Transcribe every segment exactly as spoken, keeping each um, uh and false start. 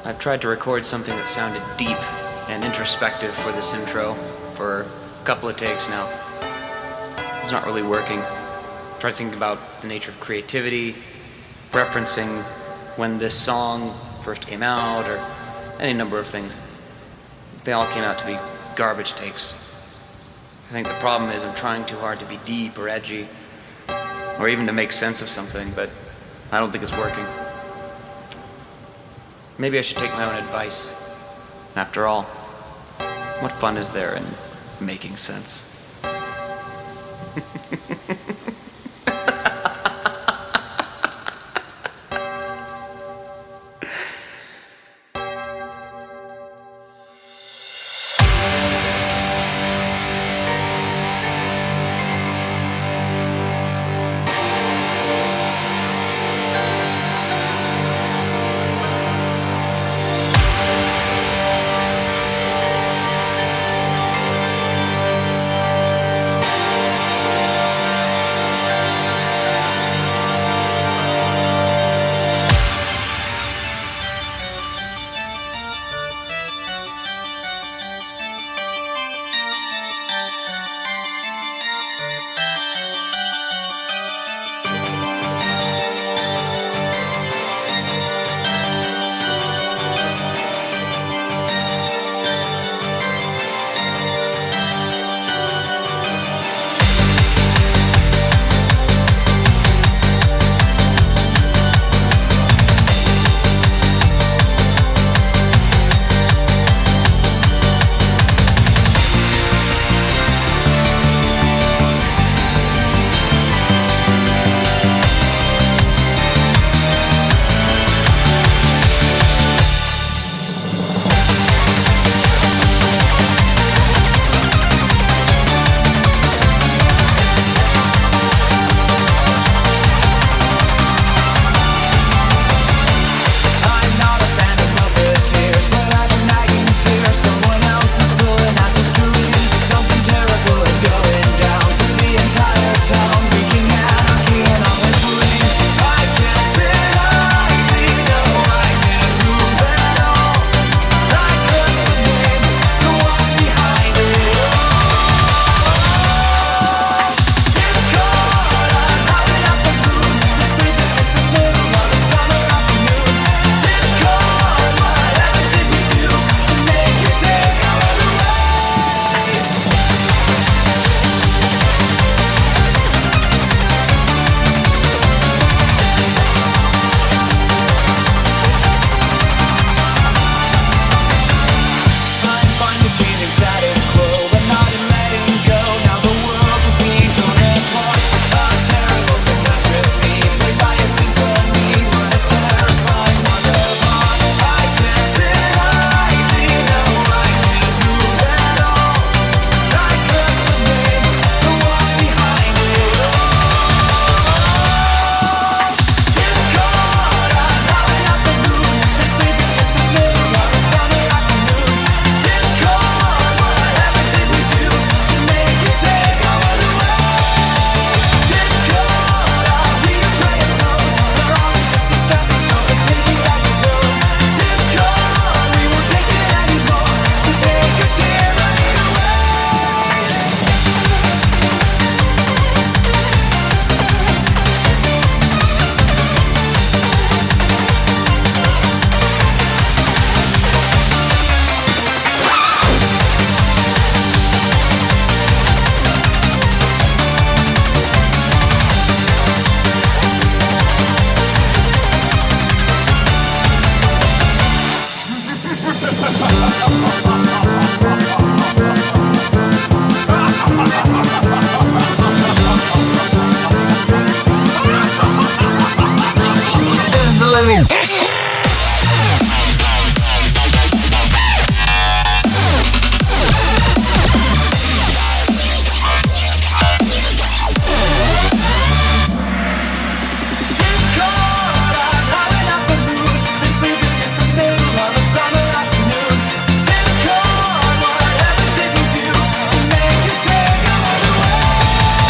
I've tried to record something that sounded deep and introspective for this intro for a couple of takes now. It's not really working. Try to think about the nature of creativity, referencing when this song first came out, or any number of things. They all came out to be garbage takes. I think the problem is I'm trying too hard to be deep or edgy, or even to make sense of something, but I don't think it's working. Maybe I should take my own advice. After all, what fun is there in making sense?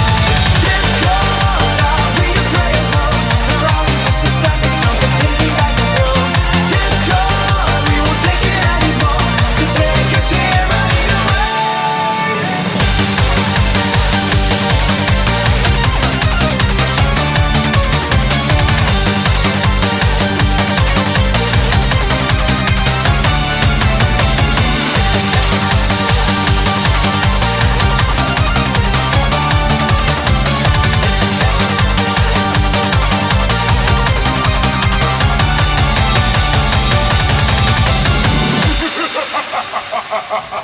Take ha ha